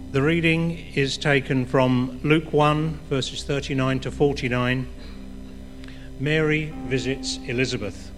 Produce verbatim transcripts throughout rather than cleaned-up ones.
The reading is taken from Luke one, verses thirty-nine to forty-nine. Mary visits Elizabeth.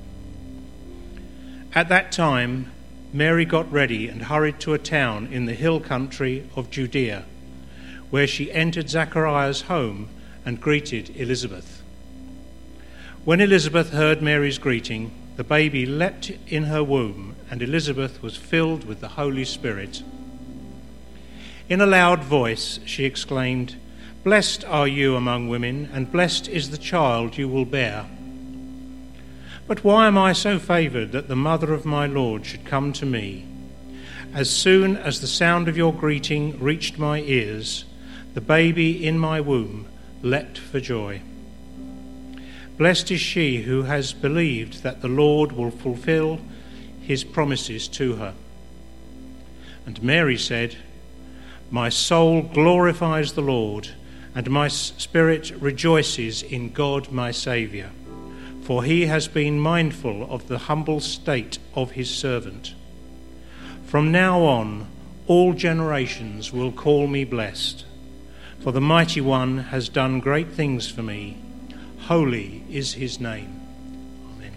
At that time, Mary got ready and hurried to a town in the hill country of Judea, where she entered Zachariah's home and greeted Elizabeth. When Elizabeth heard Mary's greeting, the baby leapt in her womb, and Elizabeth was filled with the Holy Spirit. In a loud voice she exclaimed, "Blessed are you among women, and blessed is the child you will bear. But why am I so favoured that the mother of my Lord should come to me? As soon as the sound of your greeting reached my ears, the baby in my womb leapt for joy. Blessed is she who has believed that the Lord will fulfil his promises to her." And Mary said, "My soul glorifies the Lord, and my spirit rejoices in God my Saviour, for he has been mindful of the humble state of his servant. From now on, all generations will call me blessed, for the Mighty One has done great things for me. Holy is his name." Amen.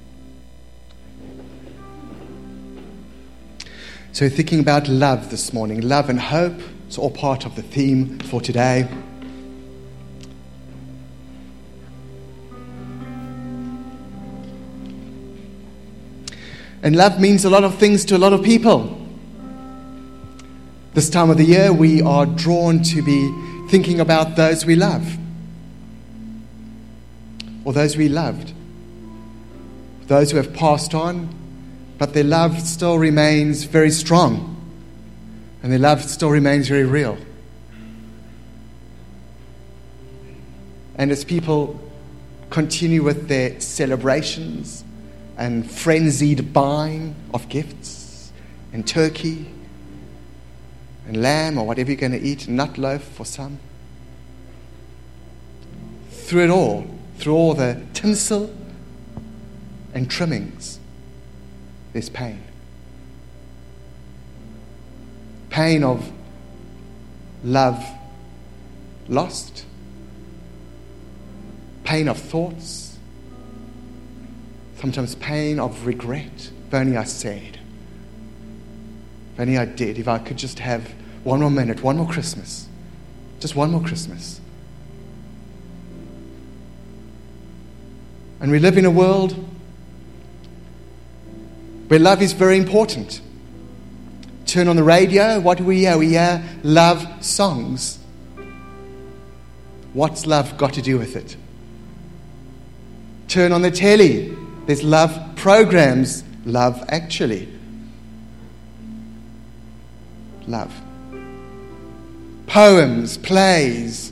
So thinking about love this morning, love and hope, it's all part of the theme for today. And love means a lot of things to a lot of people. This time of the year, we are drawn to be thinking about those we love, or those we loved, those who have passed on, but their love still remains very strong, and their love still remains very real. And as people continue with their celebrations and frenzied buying of gifts and turkey and lamb or whatever you're going to eat, nut loaf for some, through it all, through all the tinsel and trimmings, there's pain. Pain of love lost. Pain of thoughts. Sometimes pain of regret. If only I said. If only I did. If I could just have one more minute, one more Christmas. Just one more Christmas. And we live in a world where love is very important. Turn on the radio, what do we hear? We hear love songs. What's love got to do with it? Turn on the telly, there's love programs. Love Actually. Love. Poems, plays,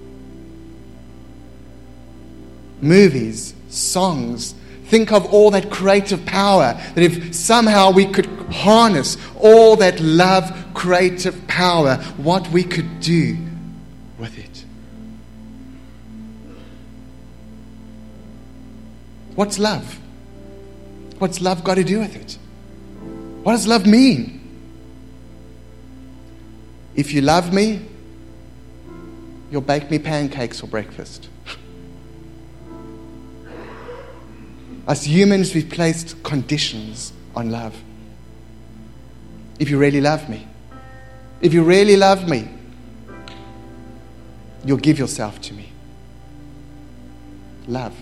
movies, songs. Think of all that creative power, that if somehow we could harness all that love, creative power, what we could do with it. What's love? What's love got to do with it? What does love mean? If you love me, you'll bake me pancakes for breakfast. As humans, we've placed conditions on love. If you really love me, if you really love me, you'll give yourself to me. Love.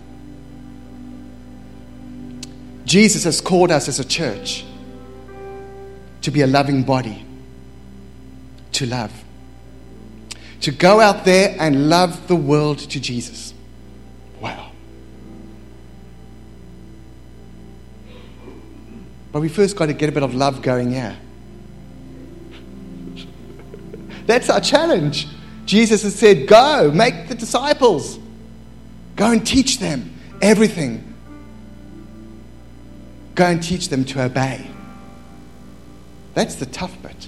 Jesus has called us as a church to be a loving body, to love, to go out there and love the world to Jesus. Wow. But we first got to get a bit of love going here. That's our challenge. Jesus has said, go, make the disciples. Go and teach them everything. Go and teach them to obey. That's the tough bit.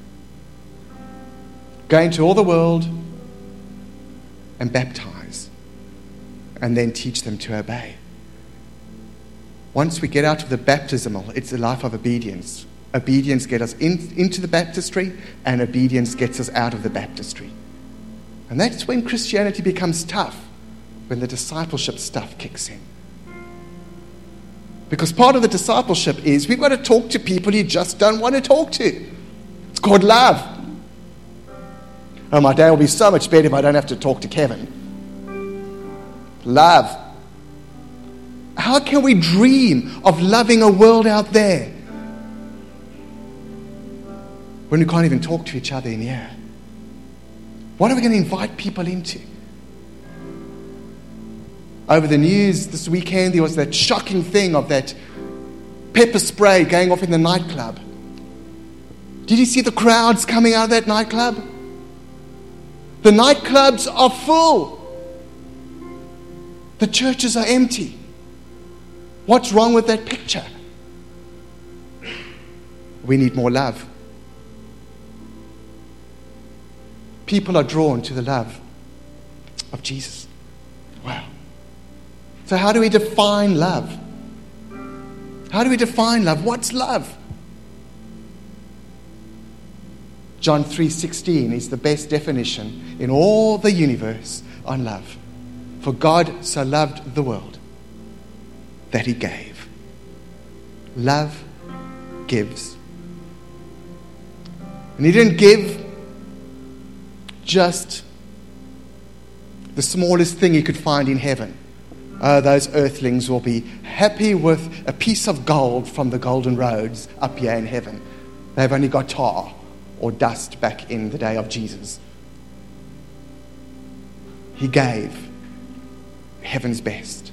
Go into all the world and baptize, and then teach them to obey. Once we get out of the baptismal, it's a life of obedience. Obedience gets us in, into the baptistry, and obedience gets us out of the baptistry. And that's when Christianity becomes tough, when the discipleship stuff kicks in. Because part of the discipleship is we've got to talk to people you just don't want to talk to. It's called love. Oh, my day will be so much better if I don't have to talk to Kevin. Love. How can we dream of loving a world out there when we can't even talk to each other in here? What are we going to invite people into? Over the news this weekend, there was that shocking thing of that pepper spray going off in the nightclub. Did you see the crowds coming out of that nightclub? The nightclubs are full. The churches are empty. What's wrong with that picture? We need more love. People are drawn to the love of Jesus. Wow. So how do we define love? How do we define love? What's love? John three sixteen is the best definition in all the universe on love. For God so loved the world that he gave. Love gives. And he didn't give just the smallest thing he could find in heaven. Oh, those earthlings will be happy with a piece of gold from the golden roads up here in heaven. They've only got tar or dust back in the day of Jesus. He gave heaven's best.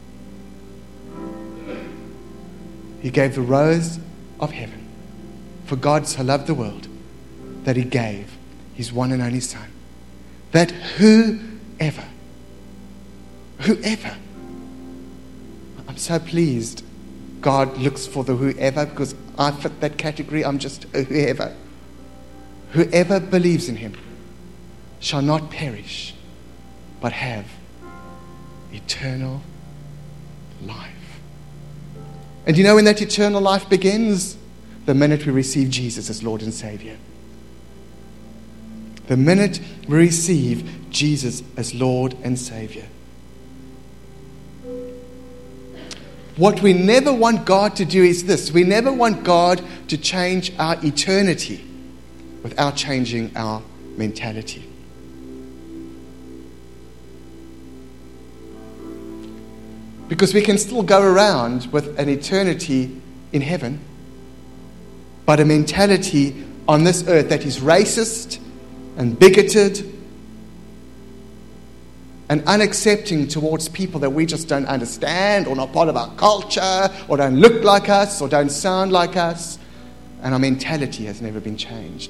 He gave the rose of heaven. For God so loved the world that he gave his one and only Son, that whoever, whoever, I'm so pleased God looks for the whoever, because I fit that category. I'm just a whoever. Whoever believes in him shall not perish, but have eternal life. And you know when that eternal life begins? The minute we receive Jesus as Lord and Savior. The minute we receive Jesus as Lord and Savior. What we never want God to do is this. We never want God to change our eternity without changing our mentality. Because we can still go around with an eternity in heaven, but a mentality on this earth that is racist and bigoted and unaccepting towards people that we just don't understand or not part of our culture or don't look like us or don't sound like us. And our mentality has never been changed.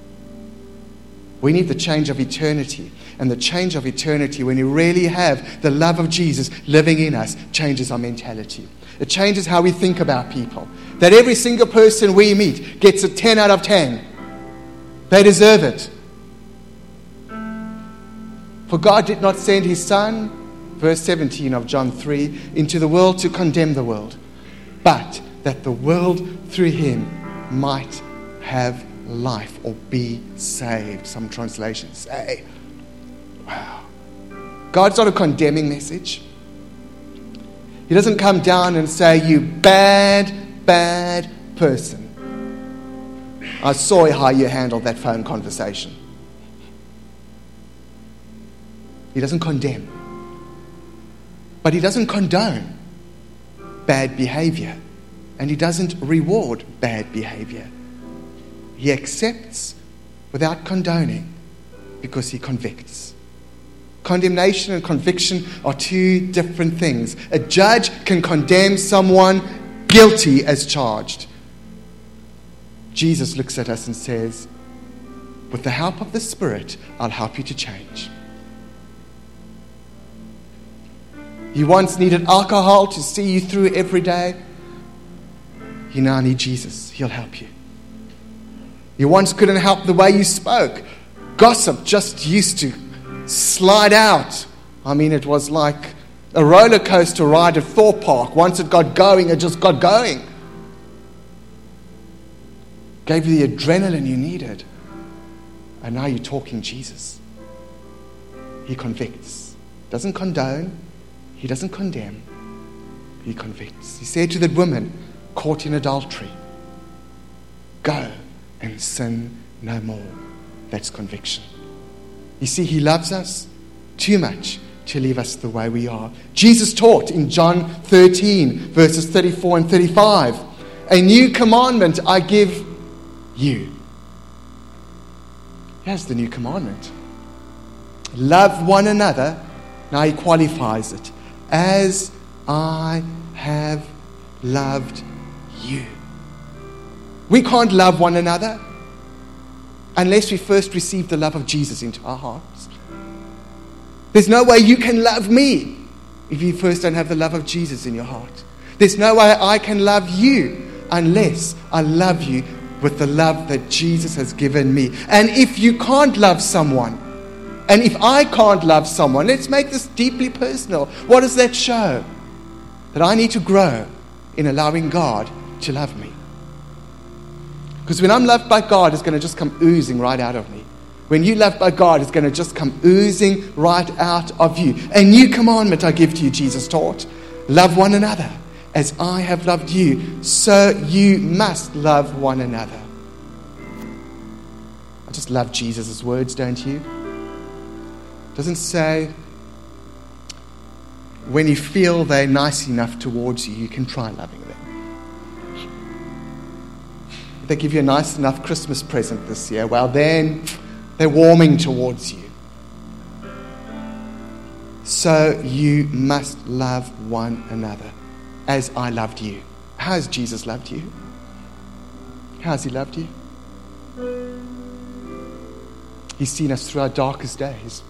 We need the change of eternity. And the change of eternity, when you really have the love of Jesus living in us, changes our mentality. It changes how we think about people. That every single person we meet gets a ten out of ten. They deserve it. For God did not send his Son, verse seventeen of John three, into the world to condemn the world, but that the world through him might have life or be saved. Some translations say. Wow. God's not a condemning message. He doesn't come down and say, you bad, bad person. I saw how you handled that phone conversation. He doesn't condemn. But he doesn't condone bad behavior. And he doesn't reward bad behavior. He accepts without condoning because he convicts. Condemnation and conviction are two different things. A judge can condemn someone guilty as charged. Jesus looks at us and says, with the help of the Spirit, I'll help you to change. You once needed alcohol to see you through every day. You now need Jesus. He'll help you. You once couldn't help the way you spoke. Gossip just used to slide out. I mean, it was like a roller coaster ride at Thorpe Park. Once it got going, it just got going. gave you the adrenaline you needed. And now you're talking Jesus. He convicts. Doesn't condone. He doesn't condemn. He convicts. He said to that woman caught in adultery, go and sin no more. That's conviction. You see, he loves us too much to leave us the way we are. Jesus taught in John thirteen, verses thirty-four and thirty-five, a new commandment I give you. Here's the new commandment. Love one another. Now he qualifies it. As I have loved you. We can't love one another unless we first receive the love of Jesus into our hearts. There's no way you can love me if you first don't have the love of Jesus in your heart. There's no way I can love you unless I love you with the love that Jesus has given me. And if you can't love someone, and if I can't love someone, let's make this deeply personal. What does that show? That I need to grow in allowing God to love me. Because when I'm loved by God, it's going to just come oozing right out of me. When you're loved by God, it's going to just come oozing right out of you. A new commandment I give to you, Jesus taught. Love one another. As I have loved you, so you must love one another. I just love Jesus' words, don't you? It doesn't say, when you feel they're nice enough towards you, you can try loving them. If they give you a nice enough Christmas present this year, well then, they're warming towards you. So you must love one another. As I loved you. How has Jesus loved you? How has he loved you? He's seen us through our darkest days.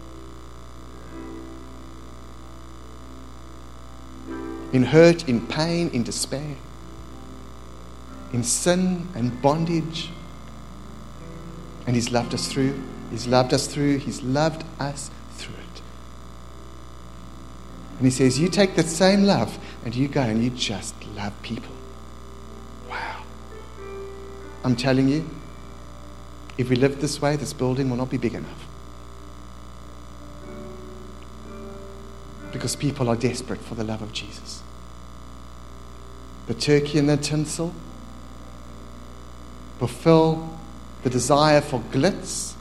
In hurt, in pain, in despair. In sin and bondage. And he's loved us through. He's loved us through. He's loved us through it. And he says, you take that same love and you go and you just love people. Wow. I'm telling you, if we lived this way, this building will not be big enough. Because people are desperate for the love of Jesus. The turkey and the tinsel fulfill the desire for glitz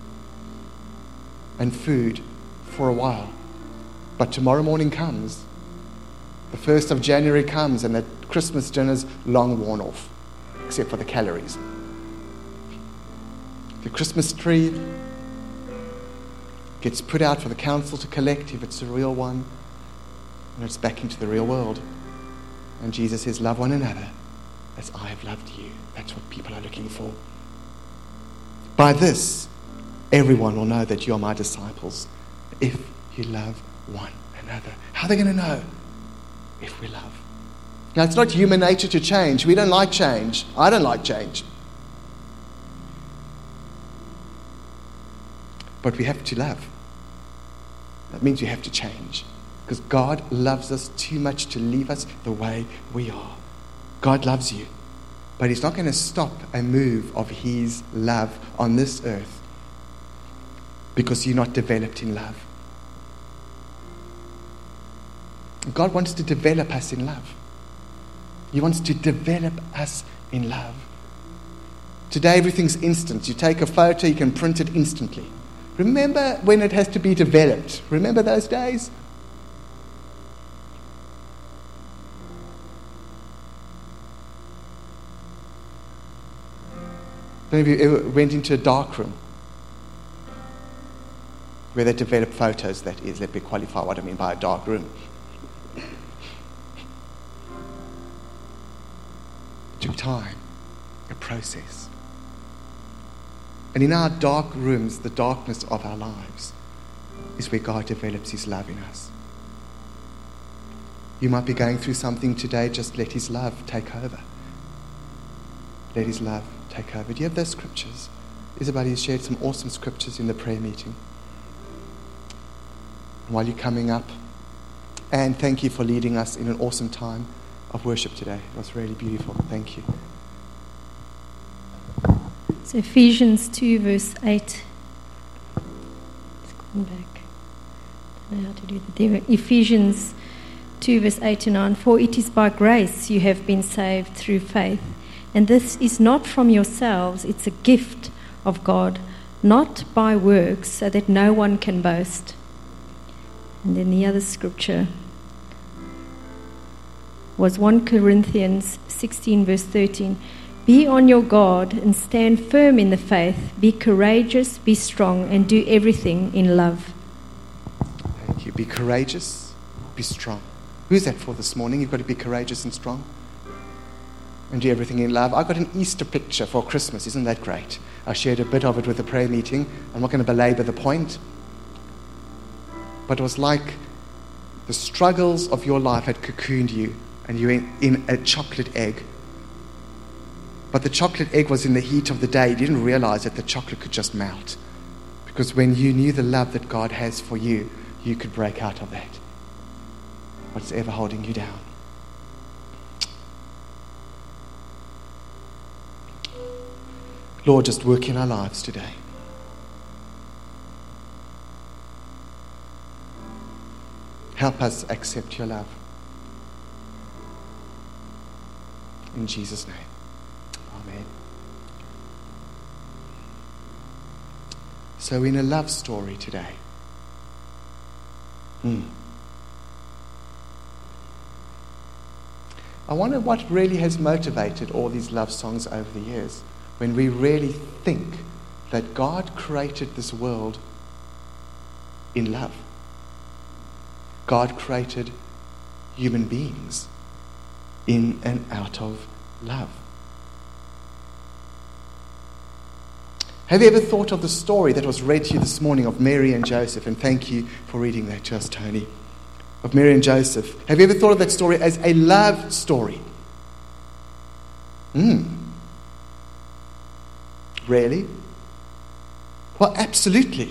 and food for a while. But tomorrow morning comes. The first of January comes and the Christmas dinner's long worn off, except for the calories. The Christmas tree gets put out for the council to collect if it's a real one, and it's back into the real world. And Jesus says, love one another as I have loved you. That's what people are looking for. By this, everyone will know that you are my disciples, if you love one another. How are they going to know? If we love. Now, it's not human nature to change. We don't like change. I don't like change. But we have to love. That means we have to change. Because God loves us too much to leave us the way we are. God loves you. But he's not going to stop a move of his love on this earth because you're not developed in love. God wants to develop us in love. He wants to develop us in love. Today, everything's instant. You take a photo, you can print it instantly. Remember when it has to be developed? Remember those days? Maybe you ever went into a dark room where they develop photos, that is. Let me qualify what I mean by a dark room. It took time, a process. And in our dark rooms, the darkness of our lives is where God develops his love in us. You might be going through something today, just let his love take over. Let his love take over. Do you have those scriptures? Isabel has shared some awesome scriptures in the prayer meeting. While you're coming up, and thank you for leading us in an awesome time of worship today. It was really beautiful. Thank you. So Ephesians two, verse eight. It's gone back. I don't know how to do that. There. Ephesians two, verse eight to nine. For it is by grace you have been saved through faith. And this is not from yourselves, it's a gift of God, not by works, so that no one can boast. And then the other scripture was First Corinthians sixteen, verse thirteen. Be on your guard and stand firm in the faith. Be courageous, be strong, and do everything in love. Thank you. Be courageous, be strong. Who's that for this morning? You've got to be courageous and strong. And do everything in love. I got an Easter picture for Christmas. Isn't that great? I shared a bit of it with the prayer meeting. I'm not going to belabor the point. But it was like the struggles of your life had cocooned you, and you were in, in a chocolate egg. But the chocolate egg was in the heat of the day. You didn't realize that the chocolate could just melt. Because when you knew the love that God has for you, you could break out of that. What's ever holding you down? Lord, just work in our lives today. Help us accept your love. In Jesus' name. Amen. So in a love story today. Hmm. I wonder what really has motivated all these love songs over the years. When we really think that God created this world in love. God created human beings in and out of love. Have you ever thought of the story that was read to you this morning of Mary and Joseph? And thank you for reading that to us, Tony. Of Mary and Joseph. Have you ever thought of that story as a love story? Hmm. Really? Well, absolutely.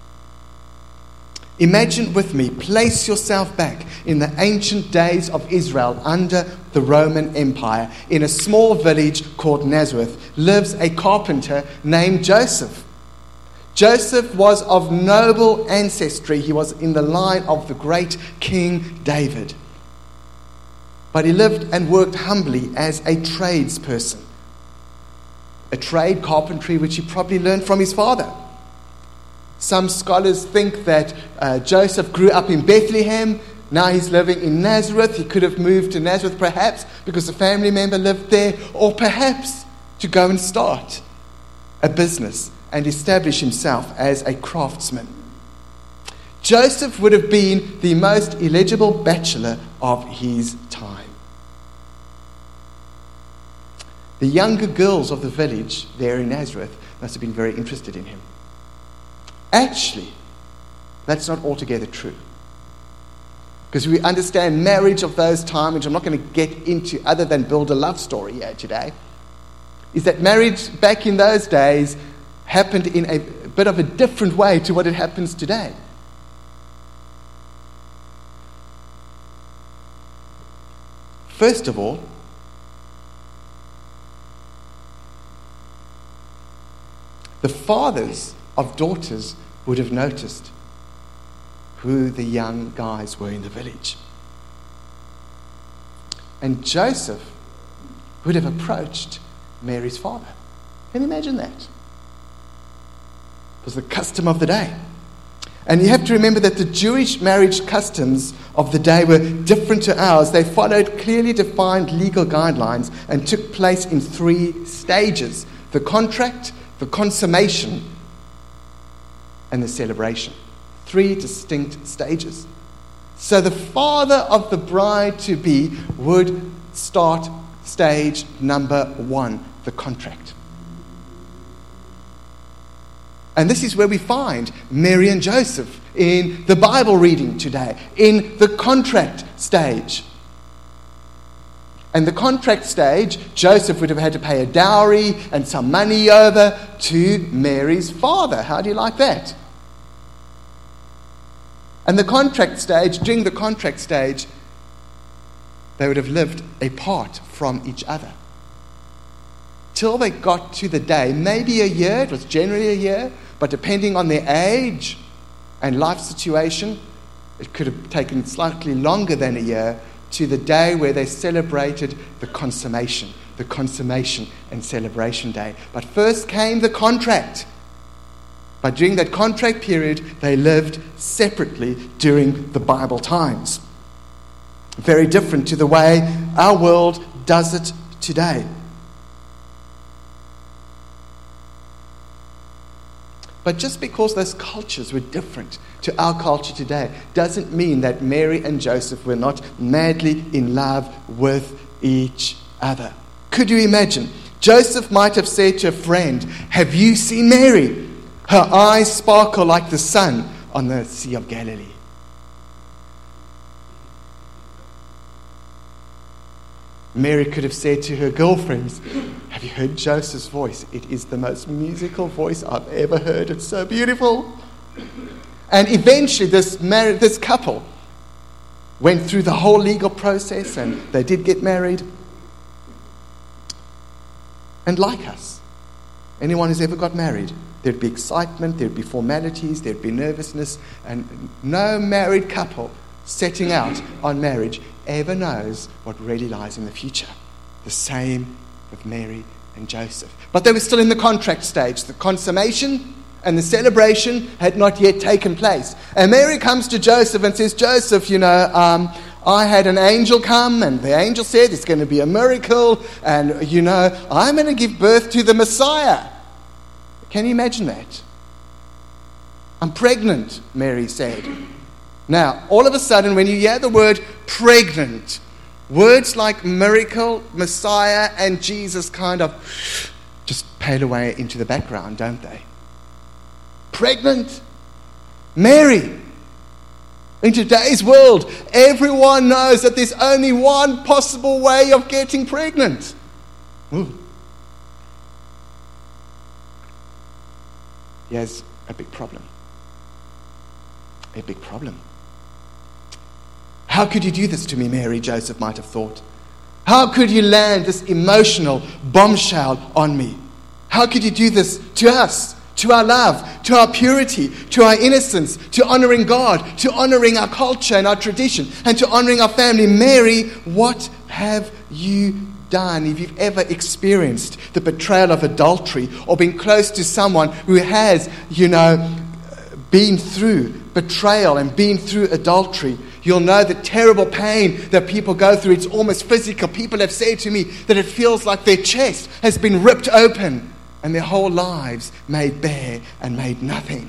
Imagine with me, place yourself back in the ancient days of Israel under the Roman Empire. In a small village called Nazareth lives a carpenter named Joseph. Joseph was of noble ancestry. He was in the line of the great King David. But he lived and worked humbly as a tradesperson. A trade, carpentry, which he probably learned from his father. Some scholars think that uh, Joseph grew up in Bethlehem. Now he's living in Nazareth. He could have moved to Nazareth perhaps because a family member lived there, or perhaps to go and start a business and establish himself as a craftsman. Joseph would have been the most eligible bachelor of his time. The younger girls of the village there in Nazareth must have been very interested in him. Actually, that's not altogether true. Because we understand marriage of those times, which I'm not going to get into other than build a love story here today, is that marriage back in those days happened in a bit of a different way to what it happens today. First of all, the fathers of daughters would have noticed who the young guys were in the village. And Joseph would have approached Mary's father. Can you imagine that? It was the custom of the day. And you have to remember that the Jewish marriage customs of the day were different to ours. They followed clearly defined legal guidelines and took place in three stages: the contract, the consummation, and the celebration. Three distinct stages. So the father of the bride-to-be would start stage number one, the contract. And this is where we find Mary and Joseph in the Bible reading today, in the contract stage. And the contract stage, Joseph would have had to pay a dowry and some money over to Mary's father. How do you like that? And the contract stage, during the contract stage, they would have lived apart from each other. till they got to the day, maybe a year, it was generally a year, but depending on their age and life situation, it could have taken slightly longer than a year, to the day where they celebrated the consummation, the consummation and celebration day. But first came the contract. But during that contract period, they lived separately during the Bible times. Very different to the way our world does it today. But just because those cultures were different to our culture today doesn't mean that Mary and Joseph were not madly in love with each other. Could you imagine? Joseph might have said to a friend, "Have you seen Mary? Her eyes sparkle like the sun on the Sea of Galilee." Mary could have said to her girlfriends, "Have you heard Joseph's voice? It is the most musical voice I've ever heard. It's so beautiful." And eventually this married, this couple went through the whole legal process and they did get married. And like us, anyone who's ever got married, there'd be excitement, there'd be formalities, there'd be nervousness, and no married couple setting out on marriage ever knows what really lies in the future. The same with Mary and Joseph. But they were still in the contract stage. The consummation and the celebration had not yet taken place. And Mary comes to Joseph and says, "Joseph, you know, um, I had an angel come, and the angel said it's going to be a miracle, and, you know, I'm going to give birth to the Messiah." Can you imagine that? "I'm pregnant," Mary said. Now, all of a sudden, when you hear the word pregnant, words like miracle, Messiah, and Jesus kind of just pale away into the background, don't they? Pregnant? Mary. In today's world, everyone knows that there's only one possible way of getting pregnant. Ooh. He has a big problem. A big problem. "How could you do this to me, Mary?" Joseph might have thought. "How could you land this emotional bombshell on me? How could you do this to us, to our love, to our purity, to our innocence, to honoring God, to honoring our culture and our tradition, and to honoring our family? Mary, what have you done?" If you've ever experienced the betrayal of adultery or been close to someone who has, you know, been through betrayal and been through adultery, you'll know the terrible pain that people go through. It's almost physical. People have said to me that it feels like their chest has been ripped open and their whole lives made bare and made nothing.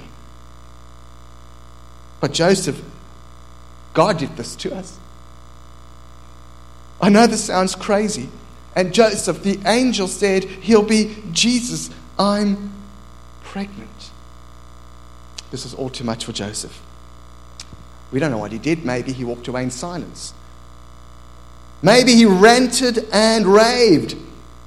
But Joseph, God did this to us. I know this sounds crazy. And Joseph, the angel said, "He'll be Jesus. I'm pregnant." This is all too much for Joseph. We don't know what he did. Maybe he walked away in silence. Maybe he ranted and raved.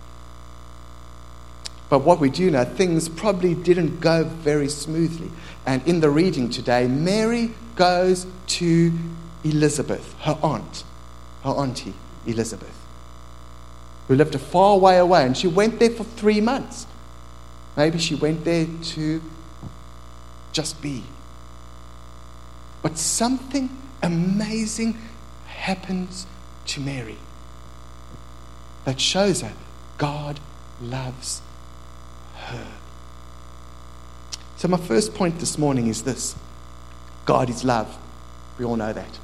But what we do know, things probably didn't go very smoothly. And in the reading today, Mary goes to Elizabeth, her aunt, her auntie Elizabeth, who lived a far way away. And she went there for three months. Maybe she went there to just be. But something amazing happens to Mary that shows her God loves her. So my first point this morning is this: God is love. We all know that.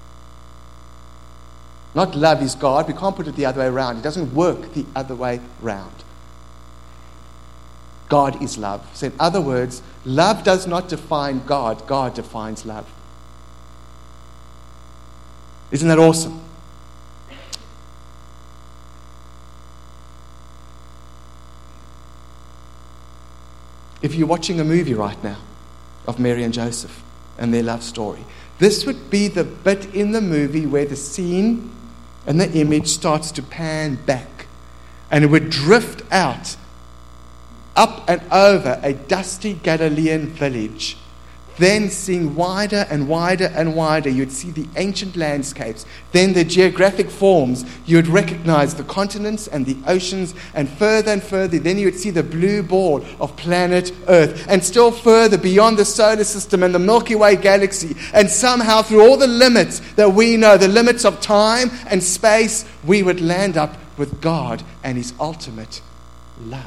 Not love is God. We can't put it the other way around. It doesn't work the other way round. God is love. So in other words, love does not define God. God defines love. Isn't that awesome? If you're watching a movie right now of Mary and Joseph and their love story, this would be the bit in the movie where the scene and the image starts to pan back, and it would drift out up and over a dusty Galilean village Then seeing wider and wider and wider, you'd see the ancient landscapes, then the geographic forms. You'd recognize the continents and the oceans, and further and further, then you would see the blue ball of planet Earth, and still further beyond the solar system and the Milky Way galaxy, and somehow through all the limits that we know, the limits of time and space, we would land up with God and His ultimate love.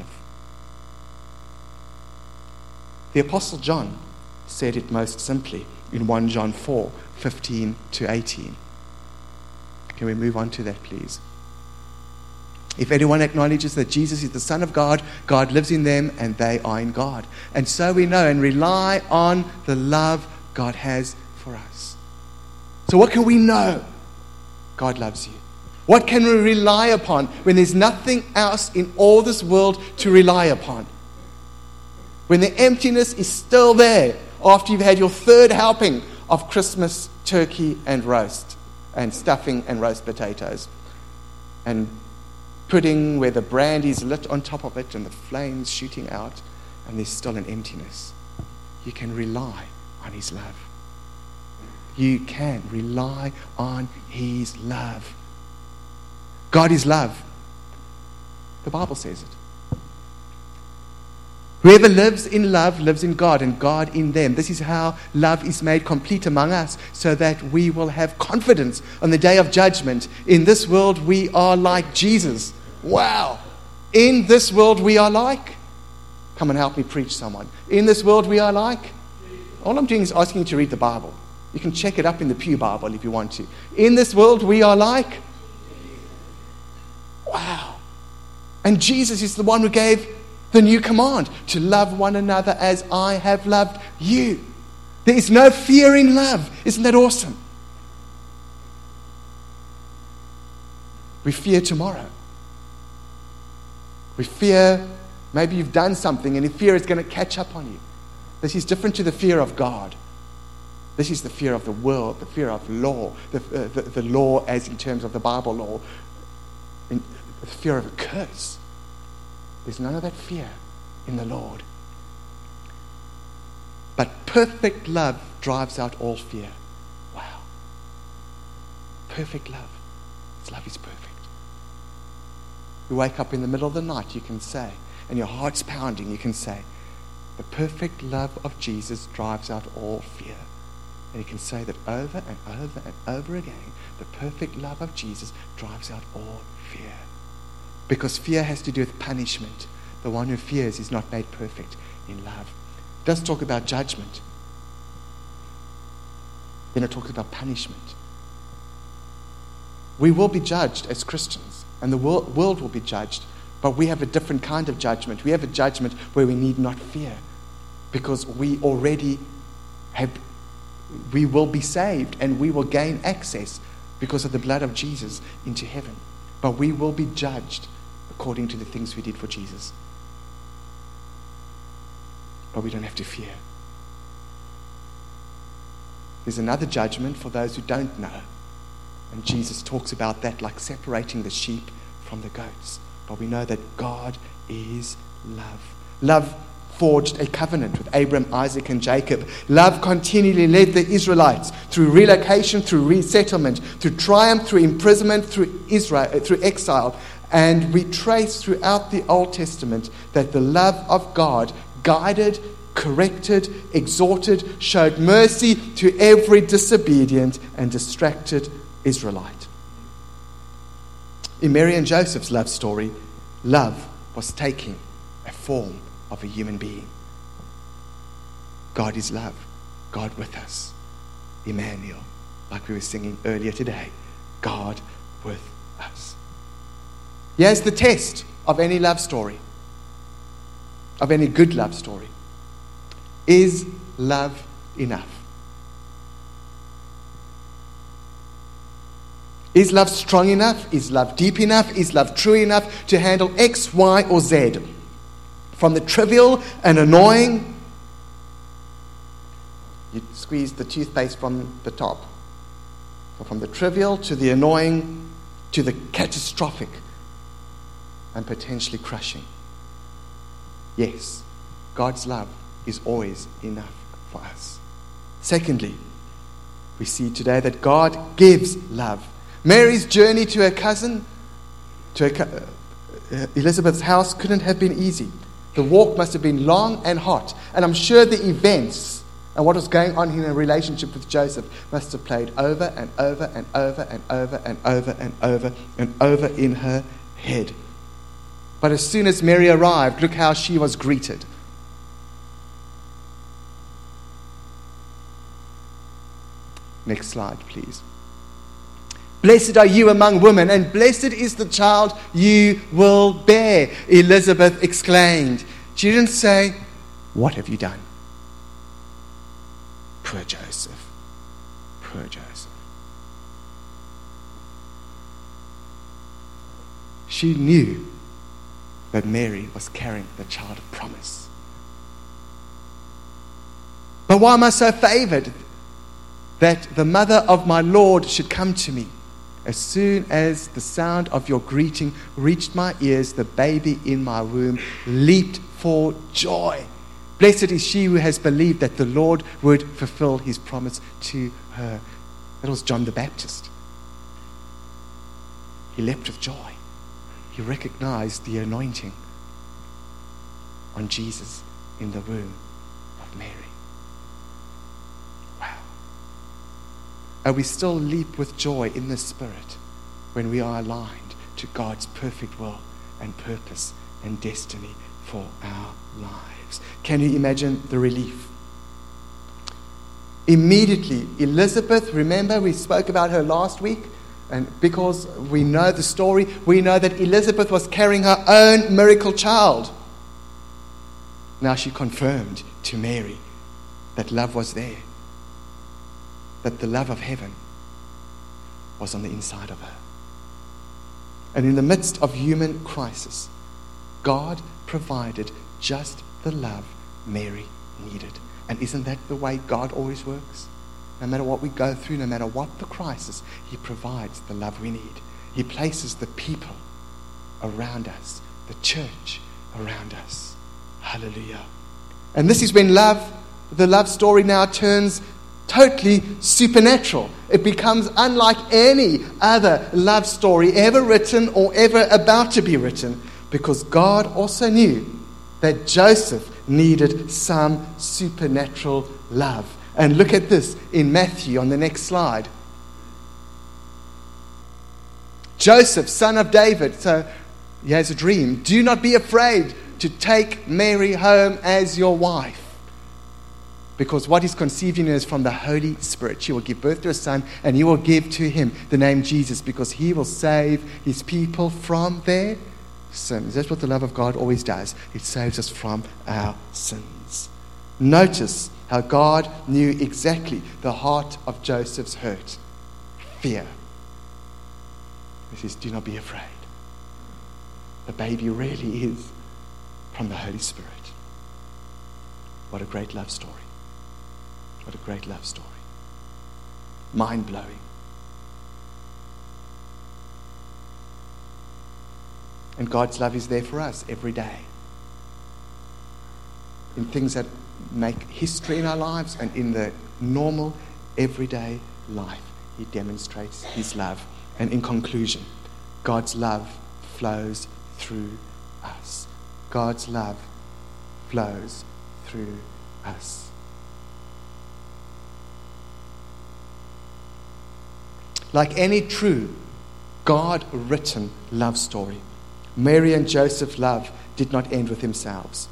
The Apostle John said it most simply in First John four, fifteen to eighteen. Can we move on to that, please? If anyone acknowledges that Jesus is the Son of God, God lives in them and they are in God. And so we know and rely on the love God has for us. So what can we know? God loves you. What can we rely upon when there's nothing else in all this world to rely upon? When the emptiness is still there after you've had your third helping of Christmas turkey and roast and stuffing and roast potatoes and pudding where the brandy is lit on top of it and the flames shooting out, and there's still an emptiness. You can rely on His love. You can rely on His love. God is love. The Bible says it. Whoever lives in love lives in God and God in them. This is how love is made complete among us, so that we will have confidence on the day of judgment. In this world we are like Jesus. Wow. In this world we are like. Come and help me preach, someone. In this world we are like. All I'm doing is asking you to read the Bible. You can check it up in the Pew Bible if you want to. In this world we are like. Wow. And Jesus is the one who gave the new command, to love one another as I have loved you. There is no fear in love. Isn't that awesome? We fear tomorrow. We fear maybe you've done something and the fear is going to catch up on you. This is different to the fear of God. This is the fear of the world, the fear of law, the, uh, the, the law as in terms of the Bible law, in, the fear of a curse. There's none of that fear in the Lord. But perfect love drives out all fear. Wow. Perfect love. His love is perfect. You wake up in the middle of the night, you can say, and your heart's pounding, you can say, the perfect love of Jesus drives out all fear. And you can say that over and over and over again, the perfect love of Jesus drives out all fear. Because fear has to do with punishment. The one who fears is not made perfect in love. It does talk about judgment. Then it talks about punishment. We will be judged as Christians, and the world, world will be judged, but we have a different kind of judgment. We have a judgment where we need not fear, because we already have, we will be saved, and we will gain access because of the blood of Jesus into heaven. But we will be judged according to the things we did for Jesus. But we don't have to fear. There's another judgment for those who don't know. And Jesus talks about that like separating the sheep from the goats. But we know that God is love. Love forged a covenant with Abraham, Isaac, and Jacob. Love continually led the Israelites through relocation, through resettlement, through triumph, through imprisonment, through Israel, through exile. And we trace throughout the Old Testament that the love of God guided, corrected, exhorted, showed mercy to every disobedient and distracted Israelite. In Mary and Joseph's love story, love was taking a form of a human being. God is love. God with us. Emmanuel, like we were singing earlier today. God with us. Here's the test of any love story, of any good love story. Is love enough? Is love strong enough? Is love deep enough? Is love true enough to handle X, Y, or Z? From the trivial and annoying, you squeeze the toothpaste from the top. So from the trivial to the annoying to the catastrophic and potentially crushing. Yes, God's love is always enough for us. Secondly, we see today that God gives love. Mary's journey to her cousin, to her, uh, Elizabeth's house, couldn't have been easy. The walk must have been long and hot. And I'm sure the events and what was going on in her relationship with Joseph must have played over and over and over and over and over and over and over in her head. But as soon as Mary arrived, look how she was greeted. Next slide, please. Blessed are you among women, and blessed is the child you will bear, Elizabeth exclaimed. She didn't say, what have you done? Poor Joseph. Poor Joseph. She knew that Mary was carrying the child of promise. But why am I so favored that the mother of my Lord should come to me? As soon as the sound of your greeting reached my ears, the baby in my womb leaped for joy. Blessed is she who has believed that the Lord would fulfill his promise to her. That was John the Baptist. He leapt with joy. He recognized the anointing on Jesus in the womb of Mary. Wow. And we still leap with joy in the Spirit when we are aligned to God's perfect will and purpose and destiny for our lives. Can you imagine the relief? Immediately, Elizabeth, remember we spoke about her last week, and because we know the story, we know that Elizabeth was carrying her own miracle child. Now she confirmed to Mary that love was there, that the love of heaven was on the inside of her. And in the midst of human crisis, God provided just the love Mary needed. And isn't that the way God always works? No matter what we go through, no matter what the crisis, he provides the love we need. He places the people around us, the church around us. Hallelujah. And this is when love, the love story now turns totally supernatural. It becomes unlike any other love story ever written or ever about to be written, because God also knew that Joseph needed some supernatural love. And look at this in Matthew on the next slide. Joseph, son of David, so he has a dream. Do not be afraid to take Mary home as your wife, because what is conceived in her is from the Holy Spirit. She will give birth to a son, and you will give to him the name Jesus, because he will save his people from their sins. That's what the love of God always does. It saves us from our sins. Notice how God knew exactly the heart of Joseph's hurt. Fear. He says, do not be afraid. The baby really is from the Holy Spirit. What a great love story. What a great love story. Mind-blowing. And God's love is there for us every day. In things that make history in our lives and in the normal, everyday life, he demonstrates his love. And in conclusion, God's love flows through us. God's love flows through us. Like any true God-written love story, Mary and Joseph's love did not end with themselves.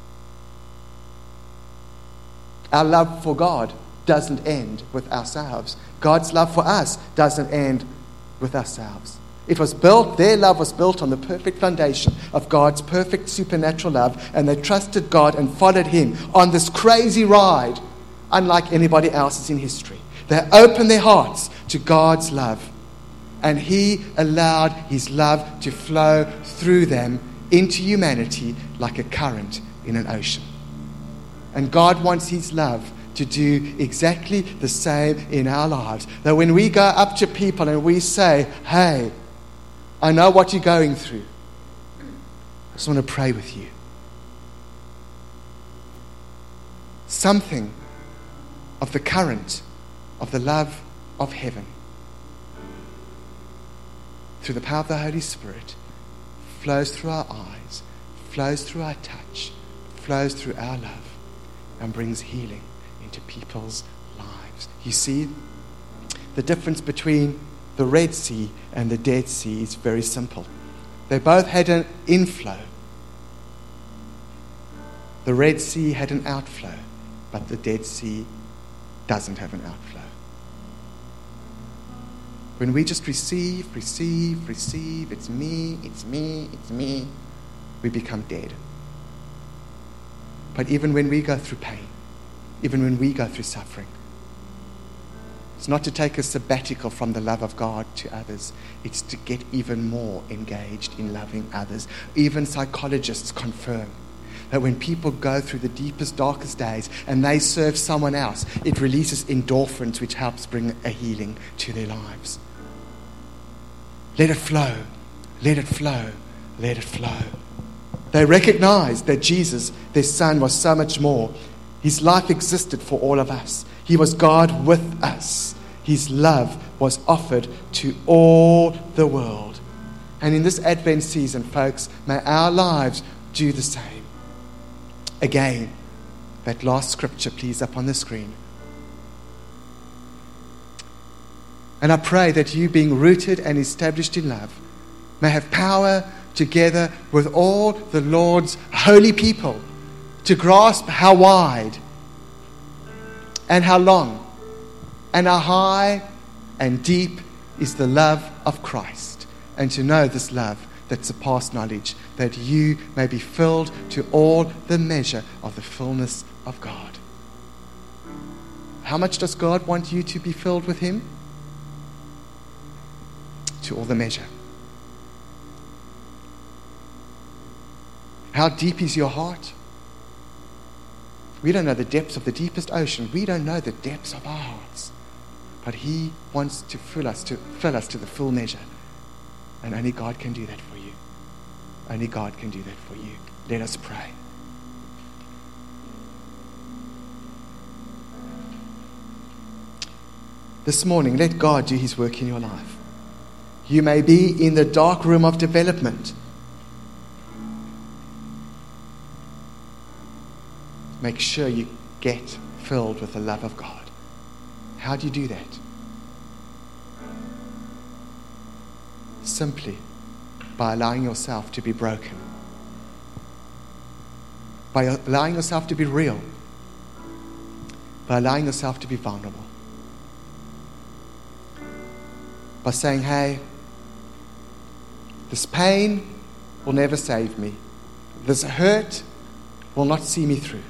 Our love for God doesn't end with ourselves. God's love for us doesn't end with ourselves. It was built, their love was built on the perfect foundation of God's perfect supernatural love, and they trusted God and followed him on this crazy ride, unlike anybody else's in history. They opened their hearts to God's love, and he allowed his love to flow through them into humanity like a current in an ocean. And God wants his love to do exactly the same in our lives. That when we go up to people and we say, hey, I know what you're going through. I just want to pray with you. Something of the current of the love of heaven through the power of the Holy Spirit flows through our eyes, flows through our touch, flows through our love, and brings healing into people's lives. You see, the difference between the Red Sea and the Dead Sea is very simple. They both had an inflow. The Red Sea had an outflow, but the Dead Sea doesn't have an outflow. When we just receive, receive, receive, it's me, it's me, it's me, we become dead. But even when we go through pain, even when we go through suffering, it's not to take a sabbatical from the love of God to others. It's to get even more engaged in loving others. Even psychologists confirm that when people go through the deepest, darkest days and they serve someone else, it releases endorphins, which helps bring a healing to their lives. Let it flow. Let it flow. Let it flow. They recognized that Jesus, their son, was so much more. His life existed for all of us. He was God with us. His love was offered to all the world. And in this Advent season, folks, may our lives do the same. Again, that last scripture, please, up on the screen. And I pray that you, being rooted and established in love, may have power together with all the Lord's holy people to grasp how wide and how long and how high and deep is the love of Christ, and to know this love that surpasses knowledge, that you may be filled to all the measure of the fullness of God. How much does God want you to be filled with Him? To all the measure. How deep is your heart? We don't know the depths of the deepest ocean. We don't know the depths of our hearts. But He wants to fill us to fill us to the full measure. And only God can do that for you. Only God can do that for you. Let us pray. This morning, let God do His work in your life. You may be in the dark room of development. Make sure you get filled with the love of God. How do you do that? Simply by allowing yourself to be broken. By allowing yourself to be real. By allowing yourself to be vulnerable. By saying, hey, this pain will never save me. This hurt will not see me through.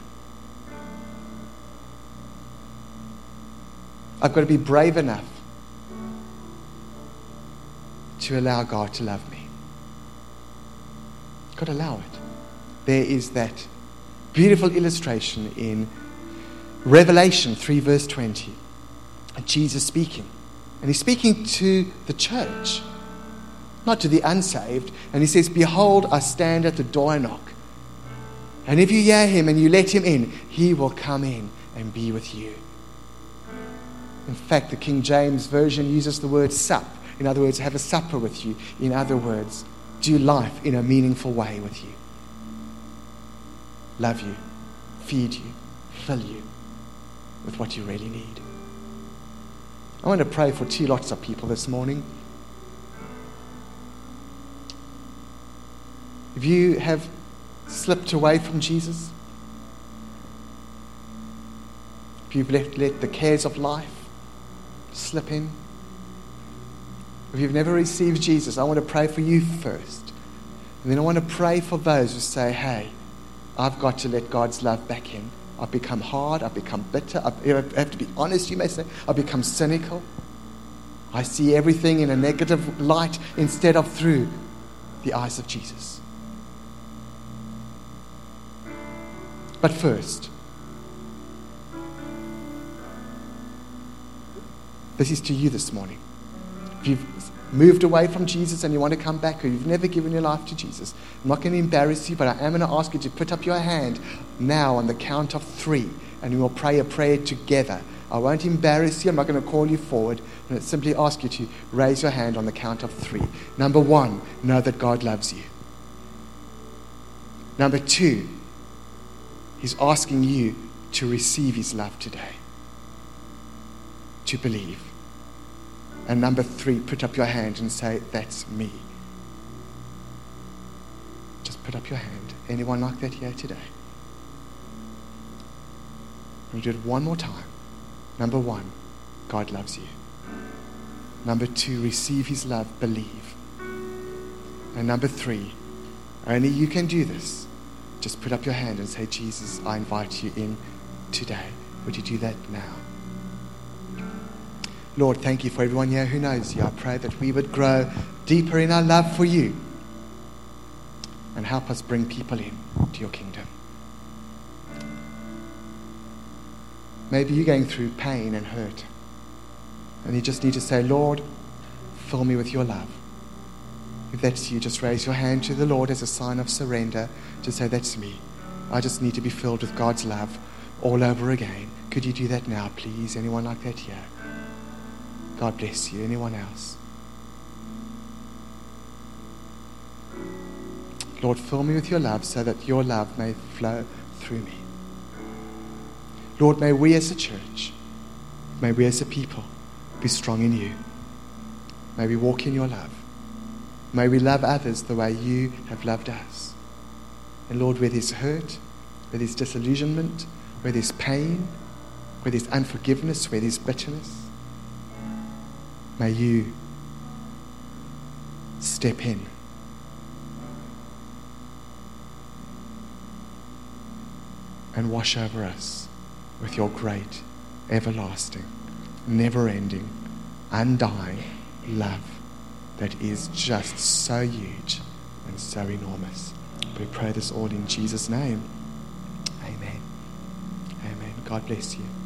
I've got to be brave enough to allow God to love me. I've got to allow it. There is that beautiful illustration in Revelation three verse twenty. Jesus speaking. And He's speaking to the church, not to the unsaved. And He says, behold, I stand at the door and knock. And if you hear Him and you let Him in, He will come in and be with you. In fact, the King James Version uses the word sup. In other words, have a supper with you. In other words, do life in a meaningful way with you. Love you, feed you, fill you with what you really need. I want to pray for two lots of people this morning. If you have slipped away from Jesus, if you've let, let the cares of life slip in, if you've never received Jesus, I want to pray for you first. And then I want to pray for those who say, hey, I've got to let God's love back in. I've become hard, I've become bitter, I have to be honest, you may say, I've become cynical. I see everything in a negative light instead of through the eyes of Jesus. But first, this is to you this morning. If you've moved away from Jesus and you want to come back, or you've never given your life to Jesus, I'm not going to embarrass you, but I am going to ask you to put up your hand now on the count of three, and we will pray a prayer together I won't embarrass you. I'm not going to call you forward. I'm going to simply ask you to raise your hand on the count of three. Number one, know that God loves you. Number two, He's asking you to receive His love today, to believe. And number three, put up your hand and say, that's me. Just put up your hand. Anyone like that here today? We'll do it one more time. Number one, God loves you. Number two, receive His love, believe. And number three, only you can do this. Just put up your hand and say, Jesus, I invite you in today. Would you do that now? Lord, thank you for everyone here who knows you. I pray that we would grow deeper in our love for you and help us bring people in to your kingdom. Maybe you're going through pain and hurt, and you just need to say, Lord, fill me with your love. If that's you, just raise your hand to the Lord as a sign of surrender. Just say, that's me. I just need to be filled with God's love all over again. Could you do that now, please? Anyone like that here? God bless you. Anyone else? Lord, fill me with your love so that your love may flow through me. Lord, may we as a church, may we as a people be strong in you. May we walk in your love. May we love others the way you have loved us. And Lord, where there's hurt, where there's disillusionment, where there's pain, where there's unforgiveness, where there's bitterness, may you step in. And wash over us with your great, everlasting, never-ending, undying love that is just so huge and so enormous. We pray this all in Jesus' name. Amen. Amen. God bless you.